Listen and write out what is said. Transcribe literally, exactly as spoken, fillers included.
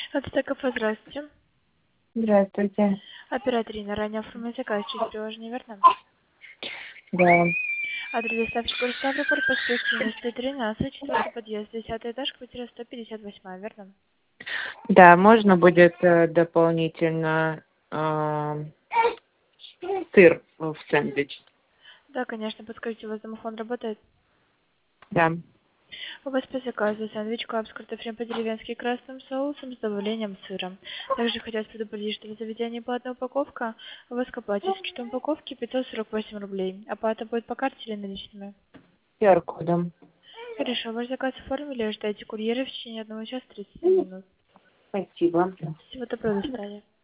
Это кафе, здравствуйте. Здравствуйте. Оператор Ирина, ранее оформлен заказ через приложение, верно? Да. Адрес доставки город Ставрополь, проспект Юности, тринадцать, четвертый подъезд, десятый этаж, квартира сто пятьдесят восемь, верно? Да, можно будет э, дополнительно э, сыр в сэндвич. Да, конечно, подскажите, у вас домофон работает? Да. У вас по заказу сэндвич клаб с картофелем по-деревенски красным соусом с добавлением сыра. Также хотелось предупредить, что в заведении платная упаковка, у вас к оплате с учетом упаковки пятьсот сорок восемь рублей. Оплата будет по карте или наличными? ку ар-кодом. Хорошо, ваш заказ оформили, ждайте курьера в течение одного часа тридцати минут. Спасибо. Всего доброго, до свидания.